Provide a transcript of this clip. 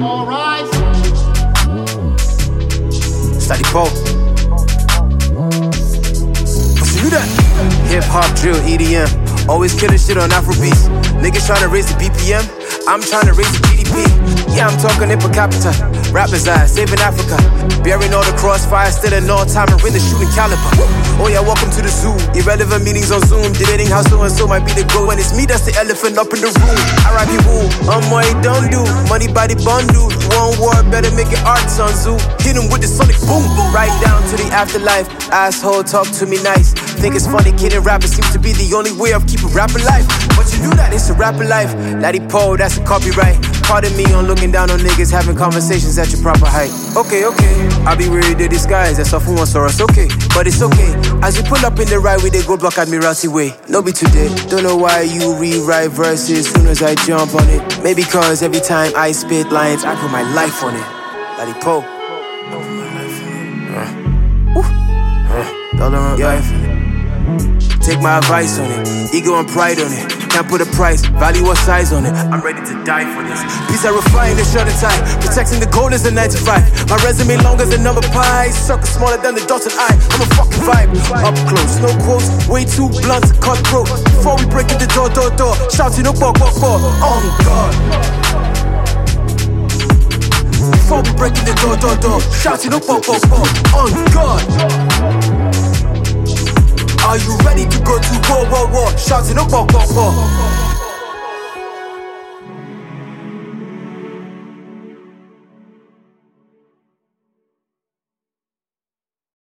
All rise. Study Pope. What's you that? Hip hop, drill, EDM. Always killing shit on Afrobeats. Niggas trying to raise the BPM. I'm trying to raise the GDP. Yeah, I'm talking in per capita. Rappers eyes, saving Africa. Bearing all the crossfire, still an all-timer in the shooting caliber. Oh yeah, welcome to the zoo. Irrelevant meetings on Zoom. Debating how so-and-so might be the goal. And it's me that's the elephant up in the room. R.I.P. Woo. What he don't do. Money by the bundle. One war, better make it arts on Zoo. Hit him with the sonic boom. Right down to the afterlife. Asshole, talk to me nice. Think it's funny, kidding rapping seems to be the only way of keeping rapping life. But you knew that it's a rapper life. Laddie Poe, that's a copyright. Pardon me on looking down on niggas having conversations at your proper height. Okay, I'll be worried the disguise. That's off one Soros, okay. But it's okay. As you pull up in the right way, they go block Admiralty Way. No be today. Don't know why you rewrite verses soon as I jump on it. Maybe cause every time I spit lines, I put my life on it. Laddie Poe. I put my life on it. Yeah. Take my advice on it. Ego and pride on it. Can't put a price, value or size on it. I'm ready to die for this. Peace I refine the shirt and tie. Protecting the goal is a 9 to 5. My resume longer than number pi. Circle smaller than the dotted eye. I'm a fucking vibe. Up close, no quotes. Way too blunt, cutthroat. Before we break in the door. Shouting no bog. On God. Before we break in the door. Shouting no bog. On God. Are you ready to go to war? Shouting no bog.